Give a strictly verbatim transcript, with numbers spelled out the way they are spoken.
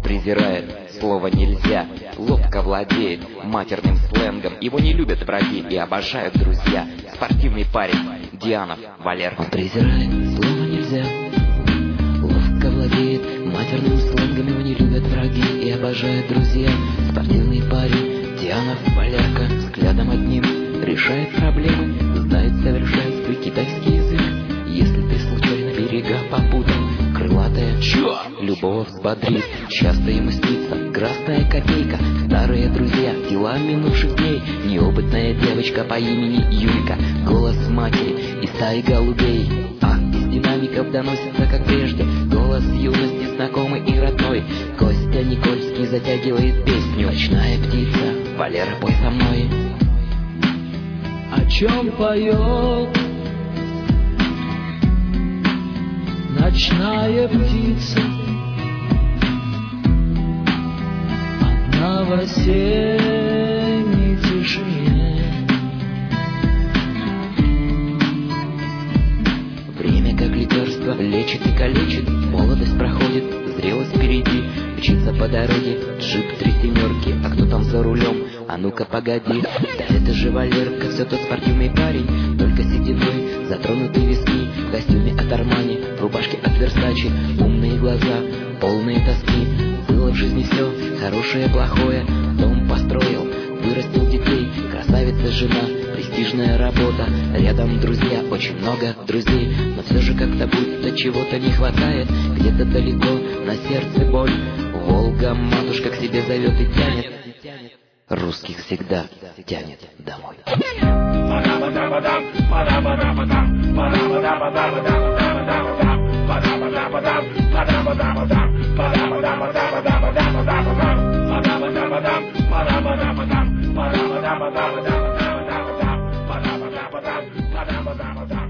презирает слово «нельзя», ловко владеет матерным сленгом. Его не любят враги и обожают друзья. Спортивный парень Дианов Валерка. Он презирает слово «нельзя», ловко владеет матерным сленгом. Его не любят враги и обожают друзья. Спортивный парень Дианов Валерка. Взглядом одним решает проблемы, знает в совершенстве китайский язык. Если ты случайно берега попутал, крылатая чё? Любого взбодрит, часто ему снится красная копейка. Старые друзья, дела минувших дней. Неопытная девочка по имени Юлька. Голос матери и стаи голубей. А из динамиков доносится, как прежде, голос юности знакомый и родной. Костя Никольский затягивает песню. Ночная птица, Валера, пой со мной. О чем поет ночная птица? Одна в осенней тишине. Время как лекарство лечит и калечит. Молодость проходит, зрелость впереди. Мчится по дороге джип три семерки. А кто там за рулем? А ну-ка погоди. Да это же Валерка, все тот спортивный парень, только сединой затронутые виски. В костюме от Армани, в рубашке от Версачи. Умные глаза, полные тоски. Было в жизни все, хорошее, плохое. Дом построил, вырастил детей. Красавица жена, престижная работа. Рядом друзья, очень много друзей. Но все же как-то будто чего-то не хватает. Где-то далеко, на сердце боль. Волга матушка к себе зовет и тянет. Русских всегда тянет домой. Ba-da-ba-da-ba-dum.